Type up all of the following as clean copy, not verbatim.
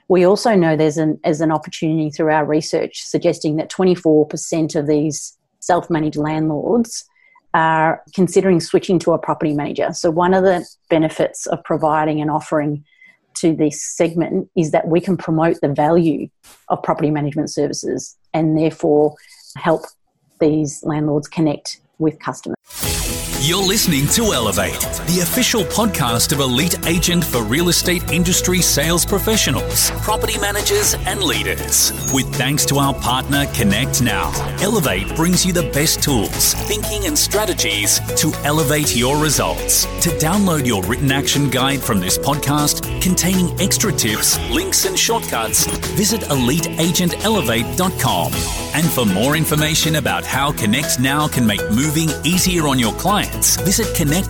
We also know there's an opportunity through our research suggesting that 24% of these self-managed landlords are considering switching to a property manager. So one of the benefits of providing an offering to this segment is that we can promote the value of property management services and therefore help these landlords connect with customers. You're listening to Elevate, the official podcast of Elite Agent for real estate industry sales professionals, property managers and leaders. With thanks to our partner Connect Now, Elevate brings you the best tools, thinking and strategies to elevate your results. To download your written action guide from this podcast containing extra tips, links and shortcuts, visit eliteagentelevate.com. And for more information about how Connect Now can make moving easier on your clients, visit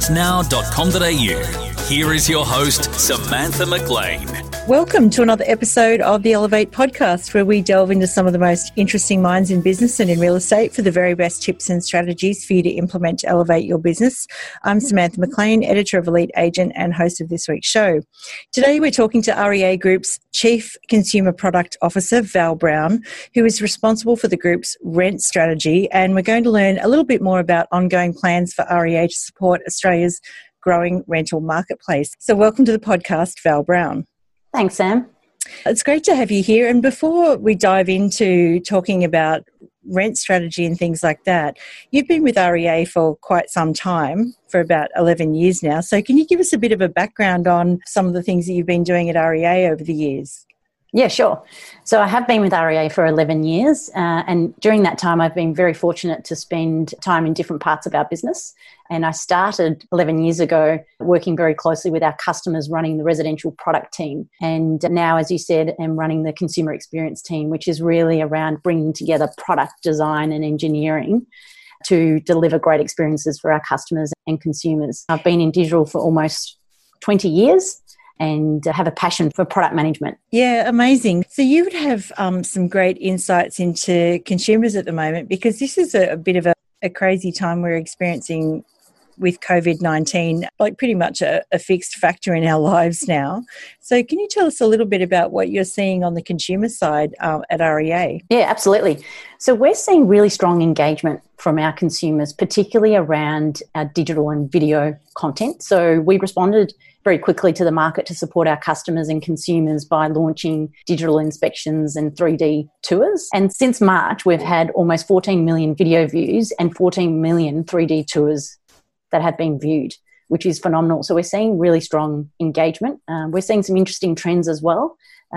connectnow.com.au. Here is your host, Samantha McLean. Welcome to another episode of the Elevate podcast, where we delve into some of the most interesting minds in business and in real estate for the very best tips and strategies for you to implement to elevate your business. I'm Samantha McLean, editor of Elite Agent and host of this week's show. Today we're talking to REA Group's Chief Consumer Product Officer, Val Brown, who is responsible for the group's rent strategy, and we're going to learn a little bit more about ongoing plans for REA to support Australia's growing rental marketplace. So welcome to the podcast, Val Brown. Thanks, Sam. It's great to have you here. And before we dive into talking about rent strategy and things like that, you've been with REA for quite some time, for about 11 years now. So can you give us a bit of a background on some of the things that you've been doing at REA over the years? Yeah, sure. So I have been with REA for 11 years, and during that time I've been very fortunate to spend time in different parts of our business. And I started 11 years ago working very closely with our customers, running the residential product team. And now, as you said, I'm running the consumer experience team, which is really around bringing together product design and engineering to deliver great experiences for our customers and consumers. I've been in digital for almost 20 years. And have a passion for product management. Yeah, amazing. So you would have some great insights into consumers at the moment, because this is a bit of a crazy time we're experiencing with COVID-19, like pretty much a fixed factor in our lives now. So can you tell us a little bit about what you're seeing on the consumer side at REA? Yeah, absolutely. So we're seeing really strong engagement from our consumers, particularly around our digital and video content. So we responded very quickly to the market to support our customers and consumers by launching digital inspections and 3D tours. And since March, we've had almost 14 million video views and 14 million 3D tours that have been viewed, which is phenomenal. So we're seeing really strong engagement. We're seeing some interesting trends as well.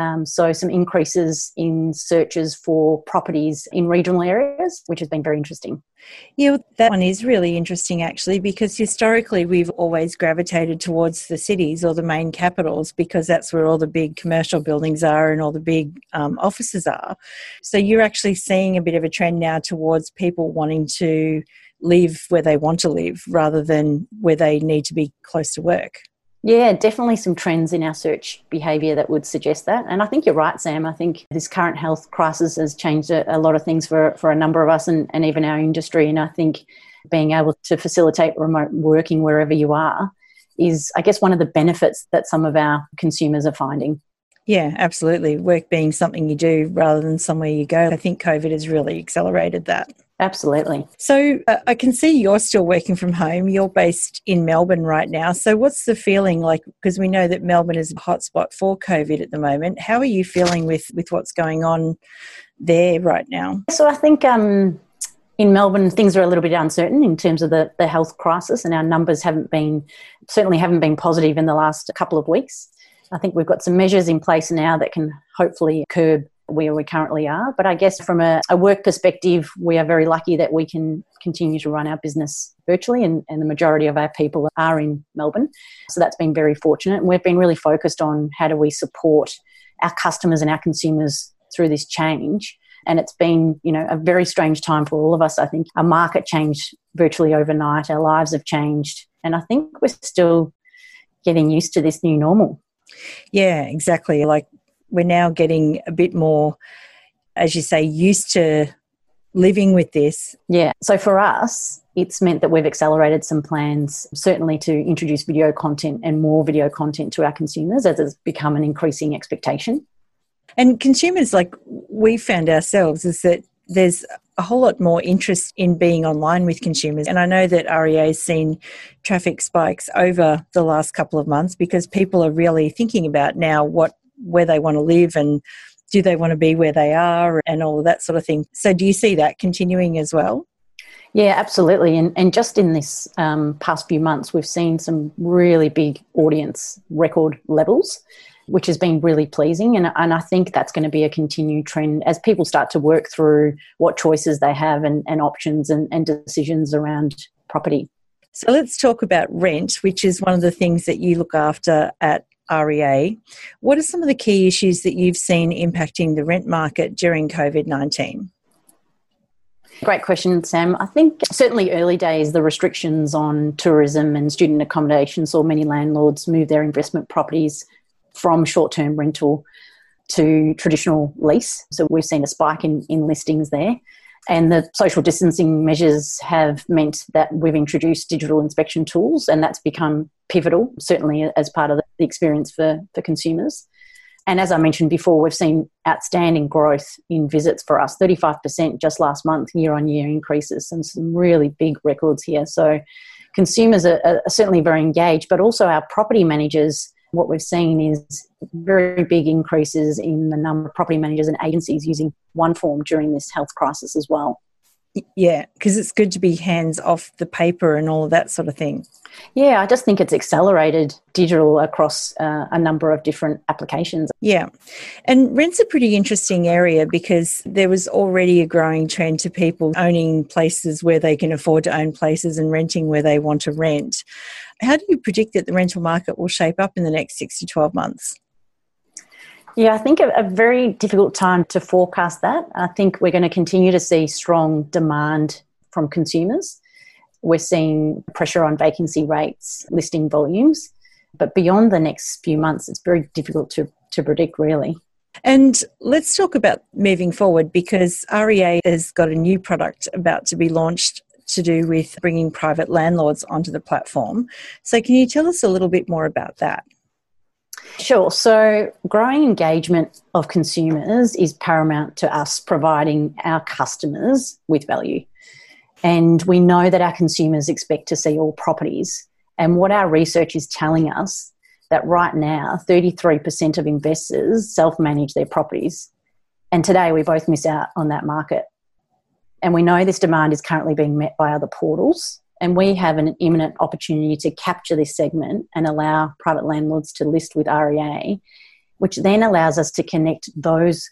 So some increases in searches for properties in regional areas, which has been very interesting. Yeah, that one is really interesting actually, because historically we've always gravitated towards the cities or the main capitals, because that's where all the big commercial buildings are and all the big offices are. So you're actually seeing a bit of a trend now towards people wanting to live where they want to live rather than where they need to be close to work. Yeah, definitely some trends in our search behaviour that would suggest that. And I think you're right, Sam. I think this current health crisis has changed a lot of things for a number of us and even our industry. And I think being able to facilitate remote working wherever you are is, I guess, one of the benefits that some of our consumers are finding. Yeah, absolutely. Work being something you do rather than somewhere you go. I think COVID has really accelerated that. Absolutely. So I can see you're still working from home. You're based in Melbourne right now. So what's the feeling like? Because we know that Melbourne is a hotspot for COVID at the moment. How are you feeling with what's going on there right now? So I think in Melbourne, things are a little bit uncertain in terms of the health crisis, and our numbers certainly haven't been positive in the last couple of weeks. I think we've got some measures in place now that can hopefully curb where we currently are. But I guess from a work perspective, we are very lucky that we can continue to run our business virtually, and the majority of our people are in Melbourne. So that's been very fortunate. And we've been really focused on how do we support our customers and our consumers through this change. And it's been, a very strange time for all of us. I think our market changed virtually overnight. Our lives have changed. And I think we're still getting used to this new normal. Yeah, exactly. Like we're now getting a bit more, as you say, used to living with this. Yeah. So for us, it's meant that we've accelerated some plans, certainly to introduce video content and more video content to our consumers as it's become an increasing expectation. And consumers, like we found ourselves, is that there's a whole lot more interest in being online with consumers. And I know that REA has seen traffic spikes over the last couple of months because people are really thinking about now where they want to live and do they want to be where they are and all of that sort of thing. So do you see that continuing as well? Yeah, absolutely. And just in this past few months, we've seen some really big audience record levels, which has been really pleasing. And I think that's going to be a continued trend as people start to work through what choices they have and options and decisions around property. So let's talk about rent, which is one of the things that you look after at REA. What are some of the key issues that you've seen impacting the rent market during COVID-19? Great question, Sam. I think certainly early days, the restrictions on tourism and student accommodation saw many landlords move their investment properties from short-term rental to traditional lease. So we've seen a spike in listings there. And the social distancing measures have meant that we've introduced digital inspection tools, and that's become pivotal, certainly as part of the experience for consumers. And as I mentioned before, we've seen outstanding growth in visits for us, 35% just last month, year-on-year increases, and some really big records here. So consumers are certainly very engaged, but also our property managers, what we've seen is very big increases in the number of property managers and agencies using OneForm during this health crisis as well. Yeah, because it's good to be hands off the paper and all of that sort of thing. Yeah, I just think it's accelerated digital across a number of different applications. Yeah, and rent's a pretty interesting area because there was already a growing trend to people owning places where they can afford to own places and renting where they want to rent. How do you predict that the rental market will shape up in the next 6 to 12 months? Yeah, I think a very difficult time to forecast that. I think we're going to continue to see strong demand from consumers. We're seeing pressure on vacancy rates, listing volumes. But beyond the next few months, it's very difficult to predict, really. And let's talk about moving forward, because REA has got a new product about to be launched to do with bringing private landlords onto the platform. So can you tell us a little bit more about that? Sure. So growing engagement of consumers is paramount to us providing our customers with value. And we know that our consumers expect to see all properties. And what our research is telling us that right now, 33% of investors self-manage their properties. And today we both miss out on that market. And we know this demand is currently being met by other portals. And we have an imminent opportunity to capture this segment and allow private landlords to list with REA, which then allows us to connect those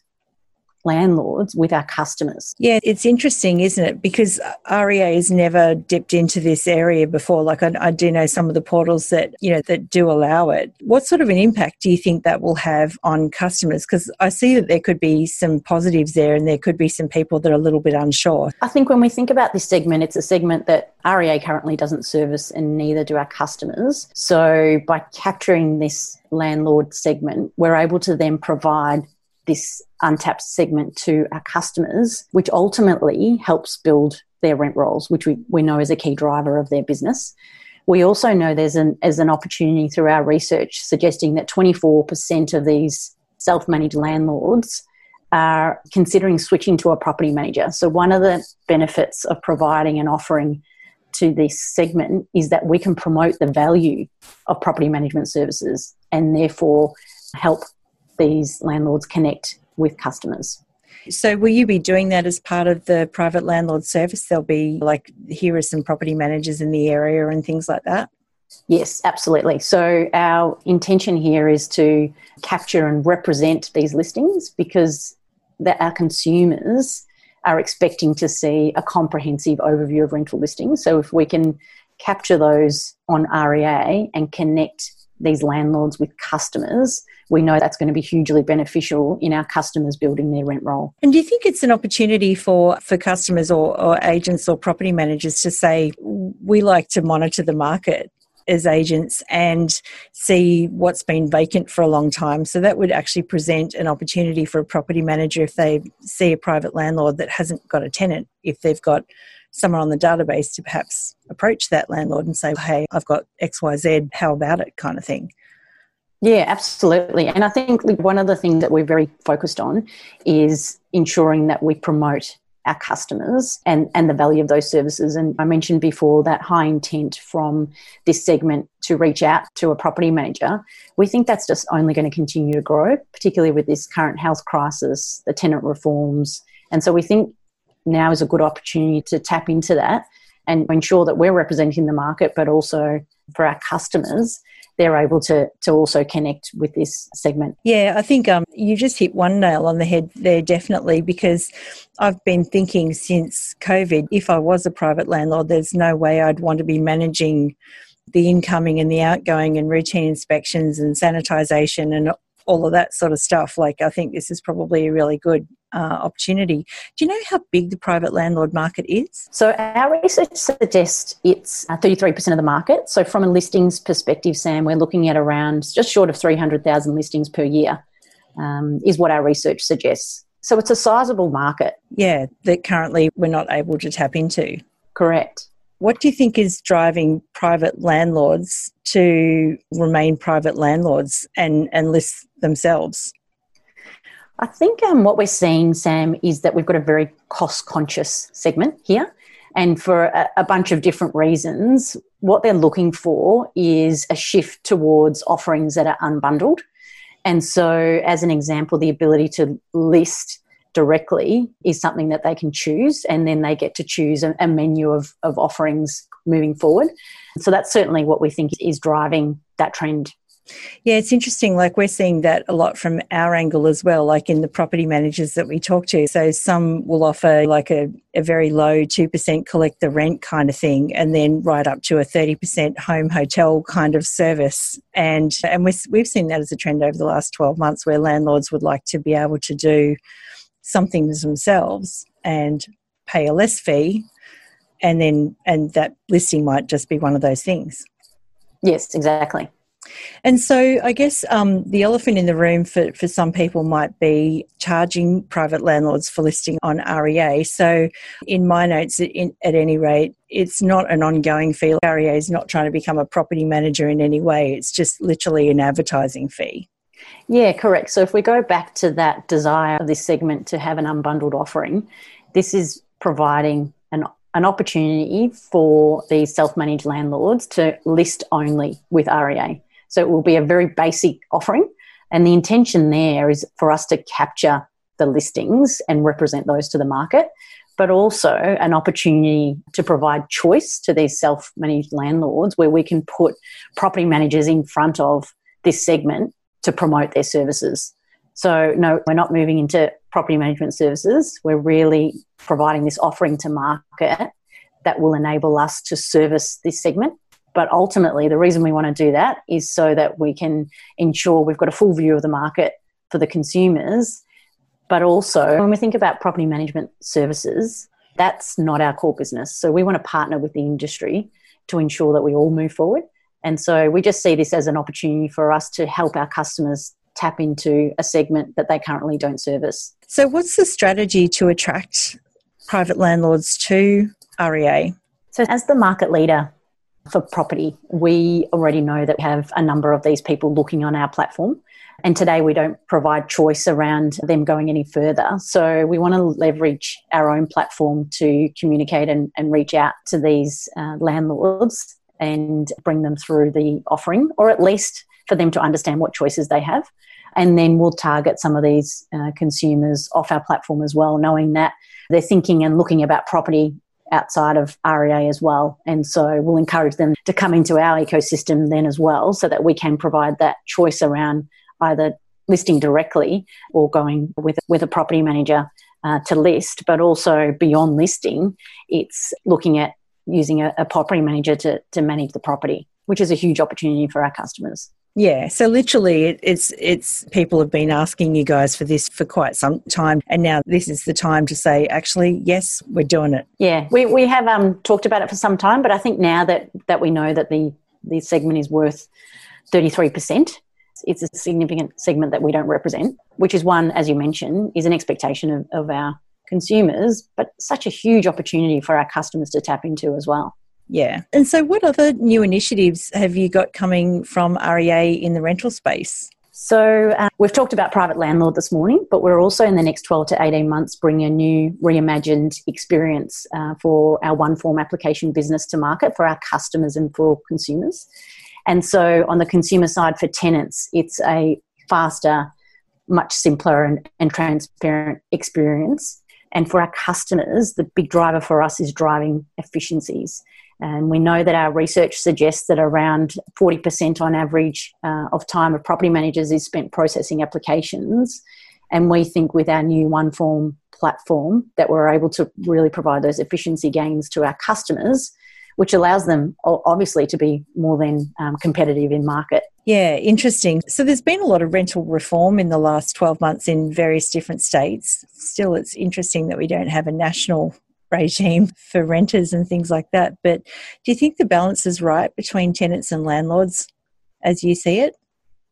landlords with our customers. Yeah, it's interesting, isn't it? Because REA has never dipped into this area before. Like I do know some of the portals that, that do allow it. What sort of an impact do you think that will have on customers? Because I see that there could be some positives there and there could be some people that are a little bit unsure. I think when we think about this segment, it's a segment that REA currently doesn't service and neither do our customers. So by capturing this landlord segment, we're able to then provide this untapped segment to our customers, which ultimately helps build their rent rolls, which we know is a key driver of their business. We also know there's an opportunity through our research suggesting that 24% of these self-managed landlords are considering switching to a property manager. So one of the benefits of providing an offering to this segment is that we can promote the value of property management services and therefore help these landlords connect with customers. So will you be doing that as part of the private landlord service? There'll be here are some property managers in the area and things like that? Yes, absolutely. So our intention here is to capture and represent these listings because our consumers are expecting to see a comprehensive overview of rental listings. So if we can capture those on REA and connect these landlords with customers, we know that's going to be hugely beneficial in our customers building their rent roll. And do you think it's an opportunity for customers or agents or property managers to say, we like to monitor the market as agents and see what's been vacant for a long time? So that would actually present an opportunity for a property manager if they see a private landlord that hasn't got a tenant, if they've got someone on the database to perhaps approach that landlord and say, hey, I've got XYZ, how about it, kind of thing. Yeah, absolutely. And I think one of the things that we're very focused on is ensuring that we promote our customers and the value of those services. And I mentioned before that high intent from this segment to reach out to a property manager. We think that's just only going to continue to grow, particularly with this current health crisis, the tenant reforms. And so we think now is a good opportunity to tap into that and ensure that we're representing the market, but also for our customers, they're able to also connect with this segment. Yeah, I think you just hit one nail on the head there, definitely, because I've been thinking since COVID, if I was a private landlord, there's no way I'd want to be managing the incoming and the outgoing and routine inspections and sanitisation and all of that sort of stuff. Like, I think this is probably a really good opportunity. Do you know how big the private landlord market is? So our research suggests it's 33% of the market. So from a listings perspective, Sam, we're looking at around just short of 300,000 listings per year is what our research suggests. So it's a sizable market. Yeah, that currently we're not able to tap into. Correct. What do you think is driving private landlords to remain private landlords and list themselves? I think what we're seeing, Sam, is that we've got a very cost-conscious segment here. And for a bunch of different reasons, what they're looking for is a shift towards offerings that are unbundled. And so, as an example, the ability to list directly is something that they can choose, and then they get to choose a menu of offerings moving forward. So that's certainly what we think is driving that trend. Yeah, it's interesting. Like, we're seeing that a lot from our angle as well, like in the property managers that we talk to. So some will offer like a very low 2% collect the rent kind of thing, and then right up to a 30% home hotel kind of service. And we've seen that as a trend over the last 12 months, where landlords would like to be able to do something themselves and pay a less fee, and that listing might just be one of those things. Yes, exactly. And so I guess the elephant in the room for some people might be charging private landlords for listing on REA. So in my notes, at any rate, it's not an ongoing fee. REA is not trying to become a property manager in any way. It's just literally an advertising fee. Yeah, correct. So if we go back to that desire of this segment to have an unbundled offering, this is providing an opportunity for these self-managed landlords to list only with REA. So it will be a very basic offering. And the intention there is for us to capture the listings and represent those to the market, but also an opportunity to provide choice to these self-managed landlords where we can put property managers in front of this segment to promote their services. So no, we're not moving into property management services. We're really providing this offering to market that will enable us to service this segment. But ultimately, the reason we want to do that is so that we can ensure we've got a full view of the market for the consumers. But also, when we think about property management services, that's not our core business. So we want to partner with the industry to ensure that we all move forward. And so we just see this as an opportunity for us to help our customers tap into a segment that they currently don't service. So what's the strategy to attract private landlords to REA? So as the market leader for property, we already know that we have a number of these people looking on our platform. And today we don't provide choice around them going any further. So we want to leverage our own platform to communicate and reach out to these landlords and bring them through the offering, or at least for them to understand what choices they have. And then we'll target some of these consumers off our platform as well, knowing that they're thinking and looking about property outside of REA as well. And so we'll encourage them to come into our ecosystem then as well, so that we can provide that choice around either listing directly or going with a property manager to list. But also beyond listing, it's looking at using a property manager to manage the property, which is a huge opportunity for our customers. Yeah, so literally it's people have been asking you guys for this for quite some time, and now this is the time to say, actually, yes, we're doing it. Yeah, we have talked about it for some time, but I think now that we know that the segment is worth 33%, it's a significant segment that we don't represent, which is one, as you mentioned, is an expectation of our consumers, but such a huge opportunity for our customers to tap into as well. Yeah. And so what other new initiatives have you got coming from REA in the rental space? So we've talked about private landlord this morning, but we're also in the next 12 to 18 months bringing a new reimagined experience for our one form application business to market for our customers and for consumers. And so on the consumer side for tenants, it's a faster, much simpler and transparent experience. And for our customers, the big driver for us is driving efficiencies. And we know that our research suggests that around 40% on average of time of property managers is spent processing applications. And we think with our new one form platform that we're able to really provide those efficiency gains to our customers, which allows them obviously to be more than competitive in market. Yeah, interesting. So there's been a lot of rental reform in the last 12 months in various different states. Still, it's interesting that we don't have a national regime for renters and things like that. But do you think the balance is right between tenants and landlords as you see it?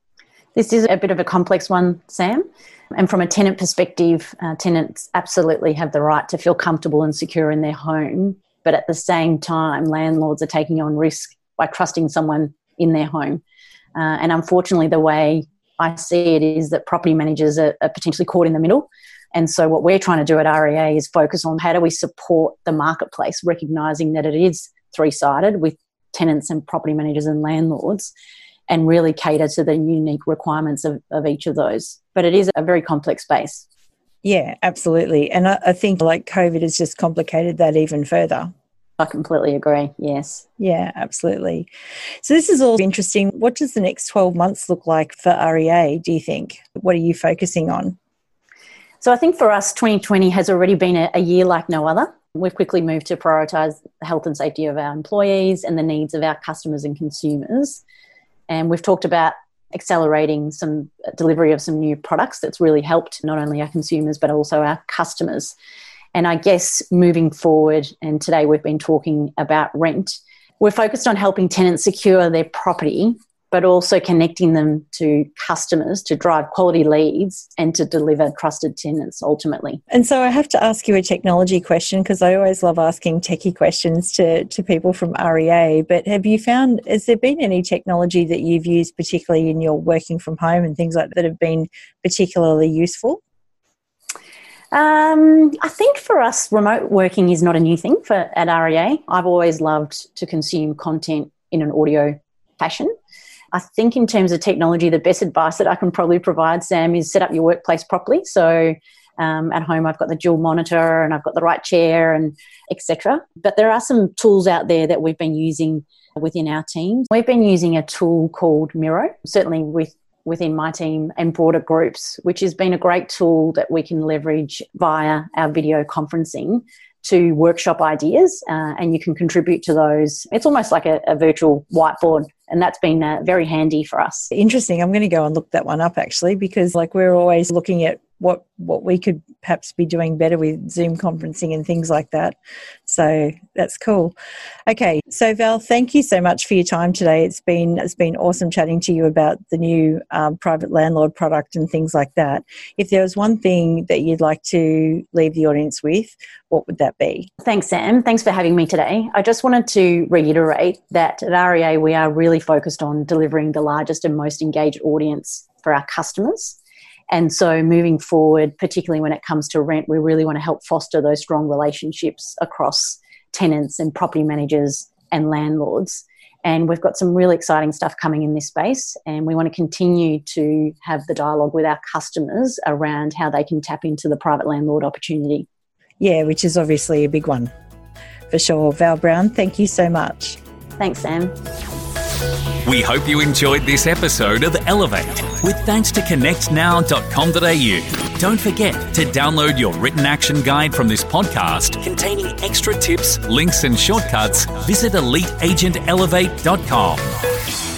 This is a bit of a complex one, Sam. And from a tenant perspective, tenants absolutely have the right to feel comfortable and secure in their home. But at the same time, landlords are taking on risk by trusting someone in their home. And unfortunately, the way I see it is that property managers are potentially caught in the middle. And so what we're trying to do at REA is focus on how do we support the marketplace, recognising that it is three-sided with tenants and property managers and landlords, and really cater to the unique requirements of each of those. But it is a very complex space. Yeah, absolutely. And I think like COVID has just complicated that even further. I completely agree, yes. Yeah, absolutely. So this is all interesting. What does the next 12 months look like for REA, do you think? What are you focusing on? So I think for us, 2020 has already been a year like no other. We've quickly moved to prioritise the health and safety of our employees and the needs of our customers and consumers. And we've talked about accelerating some delivery of some new products that's really helped not only our consumers but also our customers. And I guess moving forward, and today we've been talking about rent, we're focused on helping tenants secure their property but also connecting them to customers to drive quality leads and to deliver trusted tenants ultimately. And so I have to ask you a technology question because I always love asking techie questions to people from REA, but has there been any technology that you've used particularly in your working from home and things like that have been particularly useful? I think for us, remote working is not a new thing at REA. I've always loved to consume content in an audio fashion. I think in terms of technology, the best advice that I can probably provide, Sam, is set up your workplace properly. So at home, I've got the dual monitor and I've got the right chair and etc. But there are some tools out there that we've been using within our team. We've been using a tool called Miro, certainly within my team and broader groups, which has been a great tool that we can leverage via our video conferencing to workshop ideas and you can contribute to those. It's almost like a virtual whiteboard, and that's been very handy for us. Interesting. I'm going to go and look that one up actually, because like we're always looking at what we could perhaps be doing better with Zoom conferencing and things like that. So that's cool. Okay, so Val, thank you so much for your time today. It's been awesome chatting to you about the new private landlord product and things like that. If there was one thing that you'd like to leave the audience with, what would that be? Thanks, Sam. Thanks for having me today. I just wanted to reiterate that at REA we are really focused on delivering the largest and most engaged audience for our customers. And so moving forward, particularly when it comes to rent, we really want to help foster those strong relationships across tenants and property managers and landlords. And we've got some really exciting stuff coming in this space, and we want to continue to have the dialogue with our customers around how they can tap into the private landlord opportunity. Yeah, which is obviously a big one for sure. Val Brown, thank you so much. Thanks, Sam. We hope you enjoyed this episode of Elevate with thanks to connectnow.com.au. Don't forget to download your written action guide from this podcast containing extra tips, links and shortcuts. Visit EliteAgentElevate.com.